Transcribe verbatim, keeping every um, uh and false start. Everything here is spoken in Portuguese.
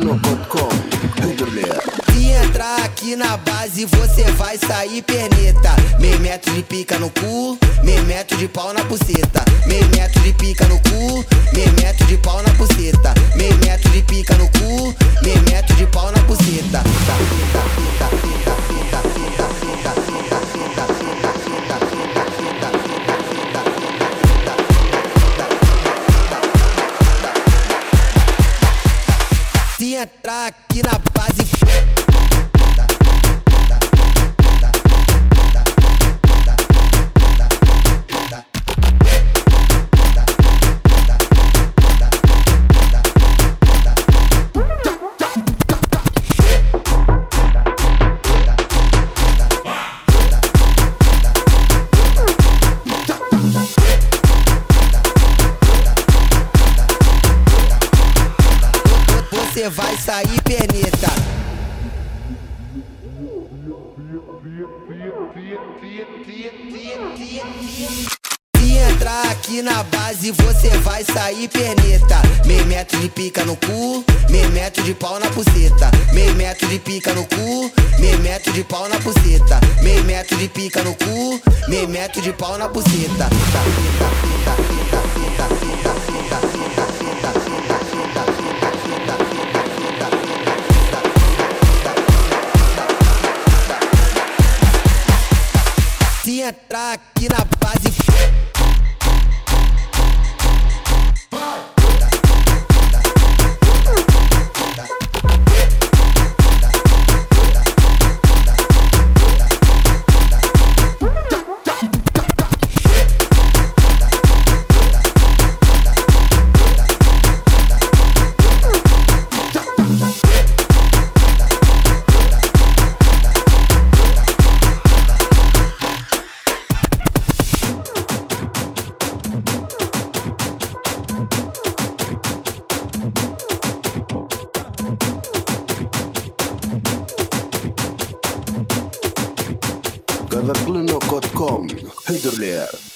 glino ponto com. Se entrar aqui na base, você vai sair perneta. Meio metro de pica no cu, meio metro de pau na buceta. Meio metro de pica no cu, meio metro de pau na buceta. Meio metro de pica no cu, meio metro de pau na buceta. Se entrar aqui na base, você vai sair perneta. Se entrar aqui na base, você vai sair perneta. Meio metro de pica no cu, meio metro de pau na buceta. Meio metro de pica no cu, meio metro de pau na buceta. Meio metro de pica no cu, meio metro de pau na buceta. Se entrar aqui na base, glino ponto com.